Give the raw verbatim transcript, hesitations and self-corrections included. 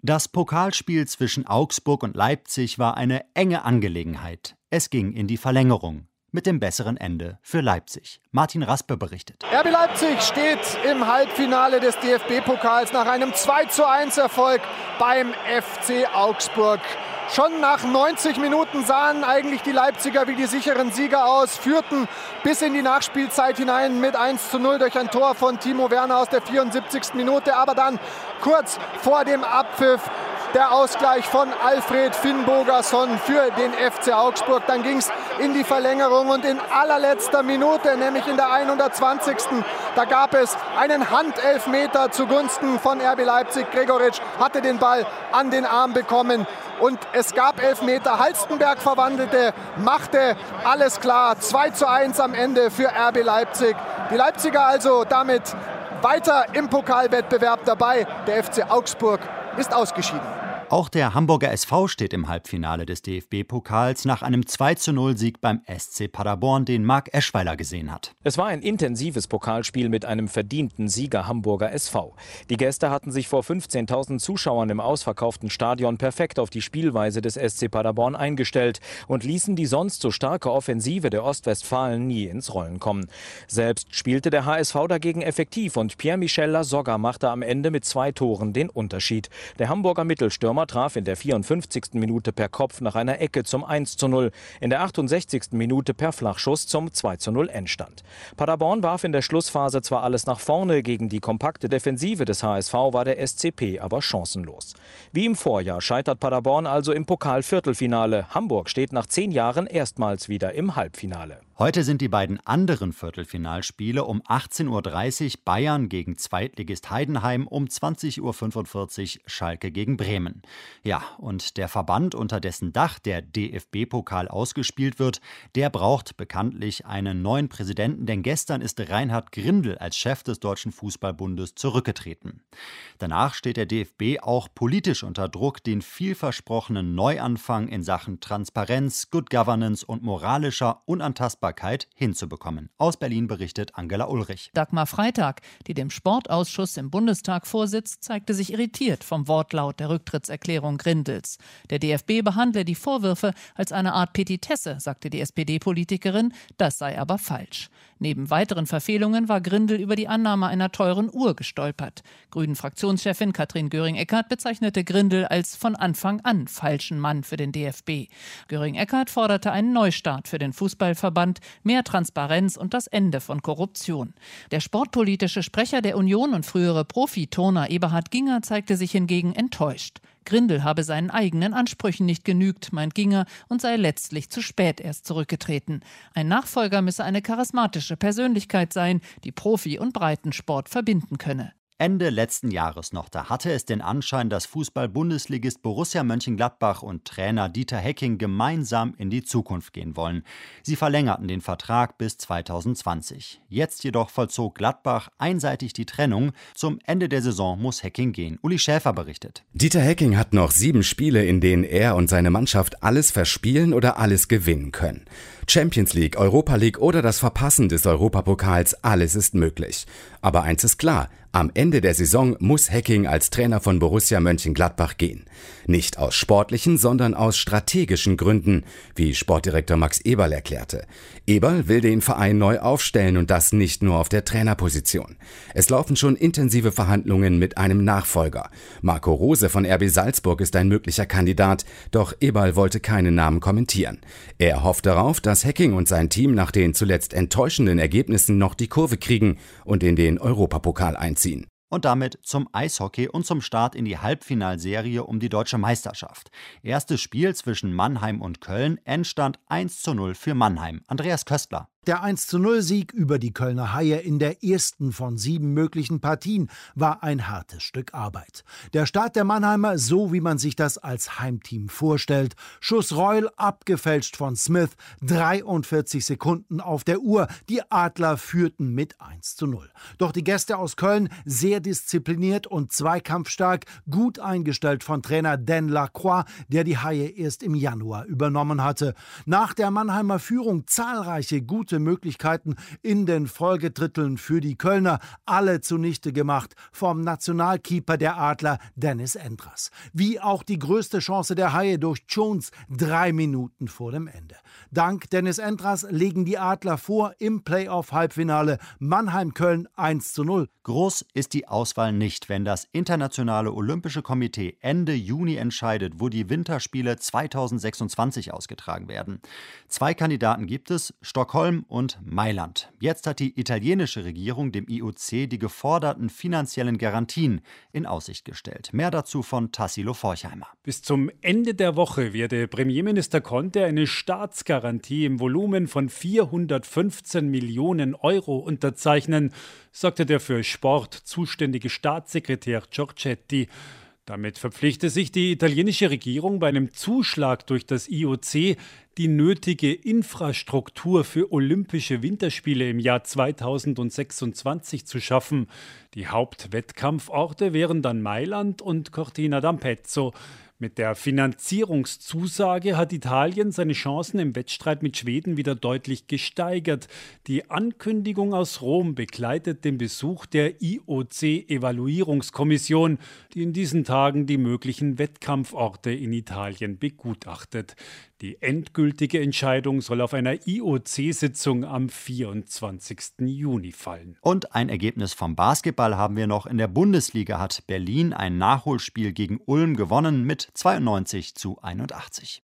Das Pokalspiel zwischen Augsburg und Leipzig war eine enge Angelegenheit. Es ging in die Verlängerung. Mit dem besseren Ende für Leipzig. Martin Raspe berichtet. R B Leipzig steht im Halbfinale des D F B-Pokals nach einem zwei zu eins Erfolg beim F C Augsburg. Schon nach neunzig Minuten sahen eigentlich die Leipziger wie die sicheren Sieger aus, führten bis in die Nachspielzeit hinein mit eins zu null durch ein Tor von Timo Werner aus der vierundsiebzigsten Minute. Aber dann kurz vor dem Abpfiff der Ausgleich von Alfred Finnbogason für den F C Augsburg. Dann ging es in die Verlängerung und in allerletzter Minute, nämlich in der hundertzwanzigsten da gab es einen Handelfmeter zugunsten von R B Leipzig. Gregoritsch hatte den Ball an den Arm bekommen und es gab Elfmeter. Halstenberg verwandelte, machte alles klar. zwei zu eins am Ende für R B Leipzig. Die Leipziger also damit weiter im Pokalwettbewerb dabei. Der F C Augsburg ist ausgeschieden. Auch der Hamburger S V steht im Halbfinale des D F B-Pokals nach einem zwei zu null Sieg beim S C Paderborn, den Marc Eschweiler gesehen hat. Es war ein intensives Pokalspiel mit einem verdienten Sieger Hamburger S V. Die Gäste hatten sich vor fünfzehntausend Zuschauern im ausverkauften Stadion perfekt auf die Spielweise des S C Paderborn eingestellt und ließen die sonst so starke Offensive der Ostwestfalen nie ins Rollen kommen. Selbst spielte der H S V dagegen effektiv und Pierre-Michel Lasogga machte am Ende mit zwei Toren den Unterschied. Der Hamburger Mittelstürmer traf in der vierundfünfzigsten Minute per Kopf nach einer Ecke zum eins zu null, in der achtundsechzigsten Minute per Flachschuss zum zwei zu null Endstand. Paderborn warf in der Schlussphase zwar alles nach vorne, gegen die kompakte Defensive des H S V war der S C P aber chancenlos. Wie im Vorjahr scheitert Paderborn also im Pokal-Viertelfinale. Hamburg steht nach zehn Jahren erstmals wieder im Halbfinale. Heute sind die beiden anderen Viertelfinalspiele um achtzehn Uhr dreißig Bayern gegen Zweitligist Heidenheim, um zwanzig Uhr fünfundvierzig Schalke gegen Bremen. Ja, und der Verband, unter dessen Dach der D F B-Pokal ausgespielt wird, der braucht bekanntlich einen neuen Präsidenten, denn gestern ist Reinhard Grindel als Chef des Deutschen Fußballbundes zurückgetreten. Danach steht der D F B auch politisch unter Druck, den vielversprochenen Neuanfang in Sachen Transparenz, Good Governance und moralischer Unantastbarkeit hinzubekommen. Aus Berlin berichtet Angela Ulrich. Dagmar Freitag, die dem Sportausschuss im Bundestag vorsitzt, zeigte sich irritiert vom Wortlaut der Rücktrittserklärung Grindels. Der D F B behandle die Vorwürfe als eine Art Petitesse, sagte die S P D-Politikerin. Das sei aber falsch. Neben weiteren Verfehlungen war Grindel über die Annahme einer teuren Uhr gestolpert. Grünen-Fraktionschefin Katrin Göring-Eckardt bezeichnete Grindel als von Anfang an falschen Mann für den D F B. Göring-Eckardt forderte einen Neustart für den Fußballverband, mehr Transparenz und das Ende von Korruption. Der sportpolitische Sprecher der Union und frühere Profiturner Eberhard Ginger zeigte sich hingegen enttäuscht. Grindel habe seinen eigenen Ansprüchen nicht genügt, meint Ginger, und sei letztlich zu spät erst zurückgetreten. Ein Nachfolger müsse eine charismatische Persönlichkeit sein, die Profi- und Breitensport verbinden könne. Ende letzten Jahres noch, da hatte es den Anschein, dass Fußball-Bundesligist Borussia Mönchengladbach und Trainer Dieter Hecking gemeinsam in die Zukunft gehen wollen. Sie verlängerten den Vertrag bis zweitausendzwanzig. Jetzt jedoch vollzog Gladbach einseitig die Trennung. Zum Ende der Saison muss Hecking gehen. Uli Schäfer berichtet. Dieter Hecking hat noch sieben Spiele, in denen er und seine Mannschaft alles verspielen oder alles gewinnen können. Champions League, Europa League oder das Verpassen des Europapokals, alles ist möglich. Aber eins ist klar, am Ende der Saison muss Hecking als Trainer von Borussia Mönchengladbach gehen. Nicht aus sportlichen, sondern aus strategischen Gründen, wie Sportdirektor Max Eberl erklärte. Eberl will den Verein neu aufstellen und das nicht nur auf der Trainerposition. Es laufen schon intensive Verhandlungen mit einem Nachfolger. Marco Rose von R B Salzburg ist ein möglicher Kandidat, doch Eberl wollte keinen Namen kommentieren. Er hofft darauf, dass Hecking und sein Team nach den zuletzt enttäuschenden Ergebnissen noch die Kurve kriegen und in den Europapokal einziehen. Und damit zum Eishockey und zum Start in die Halbfinalserie um die deutsche Meisterschaft. Erstes Spiel zwischen Mannheim und Köln, Endstand eins zu null für Mannheim. Andreas Köstler. Der eins zu null Sieg über die Kölner Haie in der ersten von sieben möglichen Partien war ein hartes Stück Arbeit. Der Start der Mannheimer, so wie man sich das als Heimteam vorstellt. Schuss Reul, abgefälscht von Smith, dreiundvierzig Sekunden auf der Uhr. Die Adler führten mit eins zu null. Doch die Gäste aus Köln sehr diszipliniert und zweikampfstark, gut eingestellt von Trainer Dan Lacroix, der die Haie erst im Januar übernommen hatte. Nach der Mannheimer Führung zahlreiche gute große Möglichkeiten in den Folgetritteln für die Kölner, alle zunichte gemacht vom Nationalkeeper der Adler Dennis Endras. Wie auch die größte Chance der Haie durch Jones drei Minuten vor dem Ende. Dank Dennis Endras legen die Adler vor im Playoff-Halbfinale Mannheim-Köln eins zu null. Groß ist die Auswahl nicht, wenn das Internationale Olympische Komitee Ende Juni entscheidet, wo die Winterspiele zweitausendsechsundzwanzig ausgetragen werden. Zwei Kandidaten gibt es, Stockholm und Mailand. Jetzt hat die italienische Regierung dem I O C die geforderten finanziellen Garantien in Aussicht gestellt. Mehr dazu von Tassilo Forchheimer. Bis zum Ende der Woche werde Premierminister Conte eine Staatsgarantie im Volumen von vierhundertfünfzehn Millionen Euro unterzeichnen, sagte der für Sport zuständige Staatssekretär Giorgetti. Damit verpflichte sich die italienische Regierung bei einem Zuschlag durch das I O C, die nötige Infrastruktur für Olympische Winterspiele im Jahr zweitausendsechsundzwanzig zu schaffen. Die Hauptwettkampforte wären dann Mailand und Cortina d'Ampezzo. Mit der Finanzierungszusage hat Italien seine Chancen im Wettstreit mit Schweden wieder deutlich gesteigert. Die Ankündigung aus Rom begleitet den Besuch der I O C-Evaluierungskommission, die in diesen Tagen die möglichen Wettkampforte in Italien begutachtet. Die endgültige Entscheidung soll auf einer I O C-Sitzung am vierundzwanzigsten Juni fallen. Und ein Ergebnis vom Basketball haben wir noch. In der Bundesliga hat Berlin ein Nachholspiel gegen Ulm gewonnen mit zweiundneunzig zu einundachtzig.